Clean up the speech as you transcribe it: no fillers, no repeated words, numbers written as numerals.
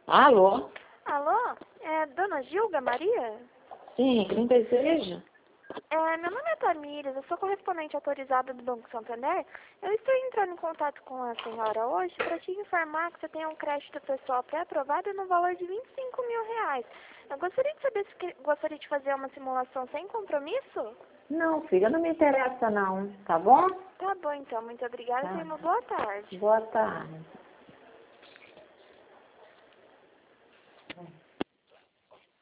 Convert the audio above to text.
Alô? Alô? É Dona Gilga Maria? Sim, quem deseja? Meu nome é Tamires, eu sou correspondente autorizada do Banco Santander. Eu estou entrando em contato com a senhora hoje para te informar que você tem um crédito pessoal pré-aprovado no valor de R$ 25.000. Eu gostaria de saber se gostaria de fazer uma simulação sem compromisso? Não, filha, não me interessa não, tá bom? Tá bom então, muito obrigada e Tá. tenha uma boa tarde. Boa tarde.